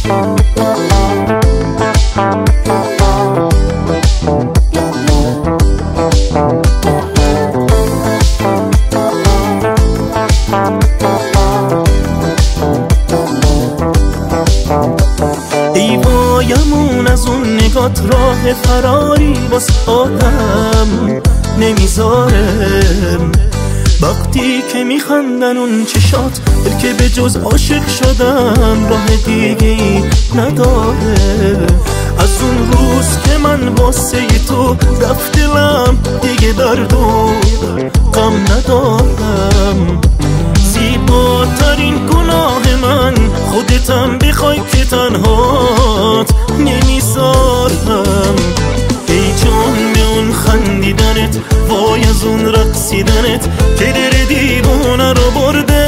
ای وایمون از اون نگات راه فراری باز آدم نمیذارم. وقتی که میخندن اون چشات دل که به جز عاشق شدن راه دیگه ای نداره. از اون روز که من واسه تو رفت دلم دیگه درد و غم ندارم. زیباترین گناه من خودتم بخوای که تنهات نمیذارم. ای جان به اون خندیدنت، وای از اون رقصیدنت که دل دیوونه رو برده.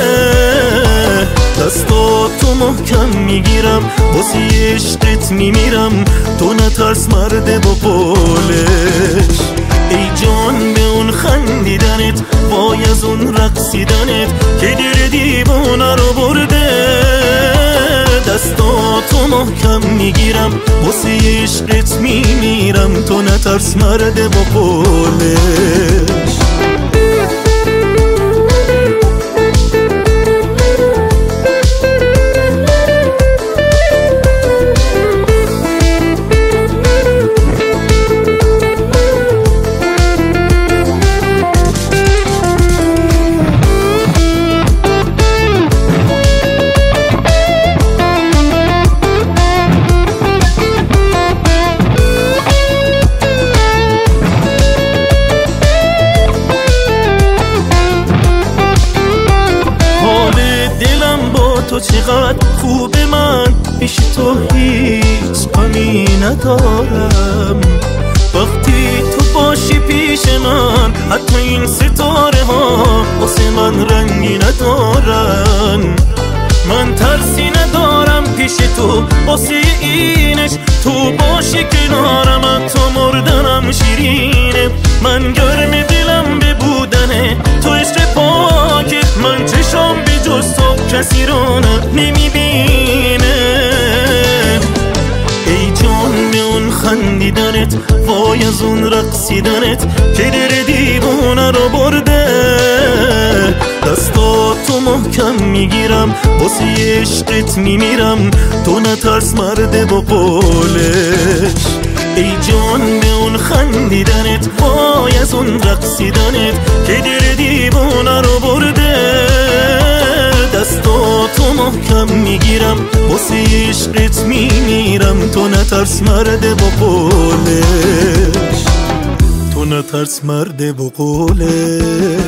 دستاتو محکم میگیرم واسه عشقت میمیرم، تو نترس مرد با پولش. ای جان به اون خندیدنت، وای از اون رقصیدنت که دل دیوونه رو برده. دستاتو محکم میگیرم واسه عشقت میمیرم، تو نترس مرد با پولش. تو چقدر خوبه، من پیش تو هیچ غمی ندارم. وقتی تو باشی پیش من حتی این ستاره ها واسه من رنگی ندارن. من ترسی ندارم پیش تو واسه اینش تو باشی کنارم. تو مردنم شیرینه، من گرم دلم به بودنه تو عشق پاکت. من چشم به جز تو کسی رو نمیبینه. ای جان به اون خندیدنت، وای از اون رقصیدنت که دل دیوونه رو برده. دستاتو محکم میگیرم واسه عشقت میمیرم، تو نترس مرد با پولش. ای جان به اون خندیدنت، وای از اون رقصیدنت که دل دیوونه رو برده. دستاتو محکم میگیرم واسه عشقت میمیرم، تو نترس مرد با قولش. تو نترس مرد با قولش.